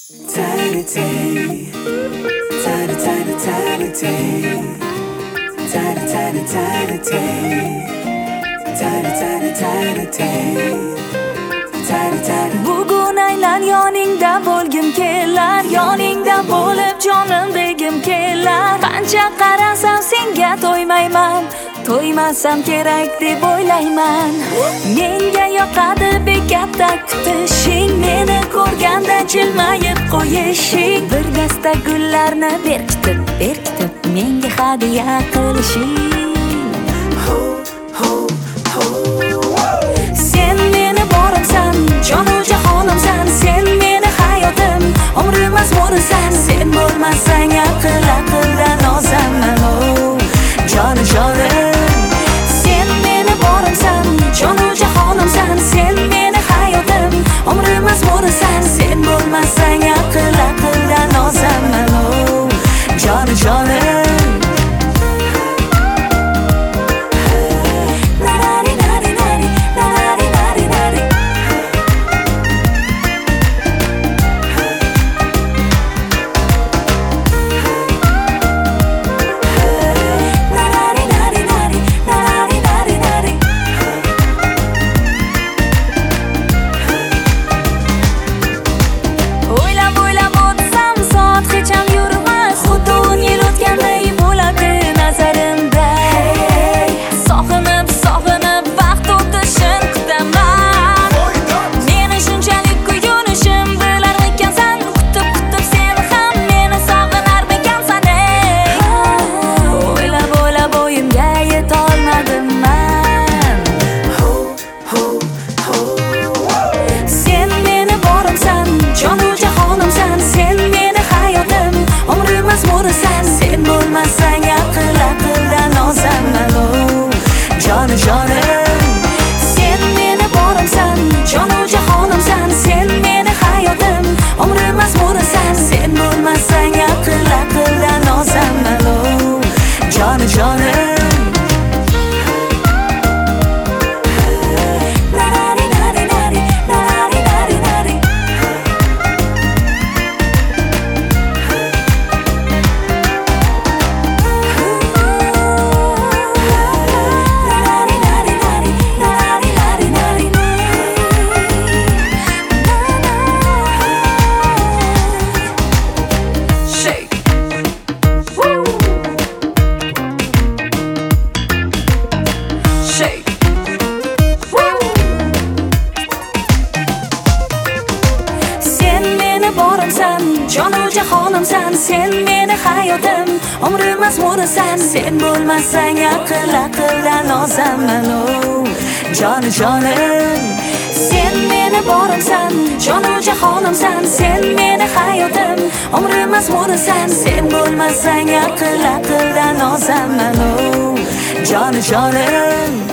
Tiny Tay, tiny, tiny, tiny Tay, tiny, tiny, tiny Tay, tiny, tiny, tiny Tay, tiny, tiny. Bugun aylan yoningda bo'lgim kelar, yoningda bo'lib jonim degim kelar. Qancha qarasam senga to'ymayman, to'ymasam kerak deb o'ylayman. Menga yoqadi bekatta kutishing, meni ko'rganda jilmayib qo'yishing. Bir dasta gullarni berkitib, berkitib menga hadiya qilishing. Sen meni borimsan, jonu jahonimsan, sen meni hayotim, umrim mazmurisan. Sen bo'lmasang aql aqldan ozaman, joni jonim. Sen meni borimsan, jonu jahonimsan, sen meni hayotim, umrim mazmurisan. Sen bo'lmasang aql aqldan ozaman, joni jonim. Sen bo'lmasang aql aqldan ozaman, joni jonim. Sen meni borimsan, jonu jahonimsan, sen meni hayotim, umrim mazmurisan. Sen bo'lmasang aql aqldan ozaman, joni jonim. Borimsan, jonu jahonimsan, sen meni hayotim, umrim mazmurisan. Sen bo'lmasang aql aqldan ozaman, joni jonim. Sen meni borimsan, jonu jahonimsan, sen meni hayotim, umrim mazmurisan. Sen bo'lmasang aql aqldan ozaman, joni jonim.